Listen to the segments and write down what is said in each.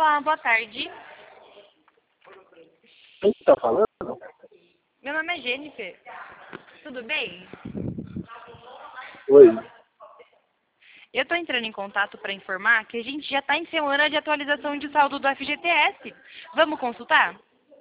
Olá, boa tarde. Quem está falando? Meu nome é Jennifer. Tudo bem? Oi. Eu estou entrando em contato para informar que a gente já está em semana de atualização de saldo do FGTS. Vamos consultar?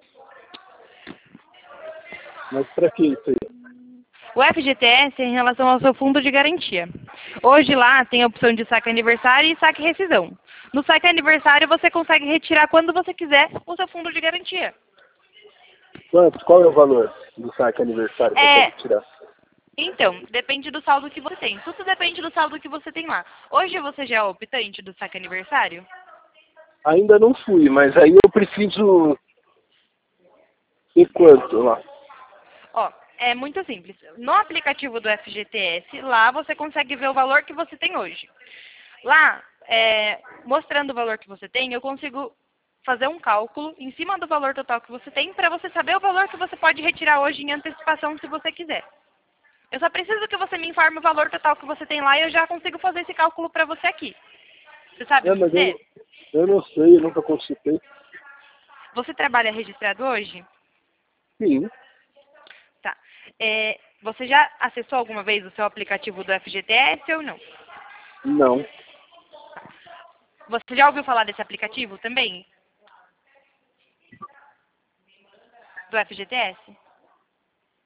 Mas para que isso aí? O FGTS é em relação ao seu fundo de garantia. Hoje lá tem a opção de saque aniversário e saque rescisão. No saque aniversário você consegue retirar quando você quiser o seu fundo de garantia. Quanto? Qual é o valor do saque aniversário que eu É, posso tirar? Então, depende do saldo que você tem. Tudo depende do saldo que você tem lá. Hoje você já é optante do saque aniversário? Ainda não fui, mas aí eu preciso de quanto lá? Ó, é muito simples. No aplicativo do FGTS, lá você consegue ver o valor que você tem hoje. Lá, mostrando o valor que você tem, eu consigo fazer um cálculo em cima do valor total que você tem para você saber o valor que você pode retirar hoje em antecipação se você quiser. Eu só preciso que você me informe o valor total que você tem lá e eu já consigo fazer esse cálculo para você aqui. Você sabe É, mas fazer? eu não sei, eu nunca consultei. Você trabalha registrado hoje? Sim, Tá. Você já acessou alguma vez o seu aplicativo do FGTS ou não? não. Você já ouviu falar desse aplicativo também? Do FGTS?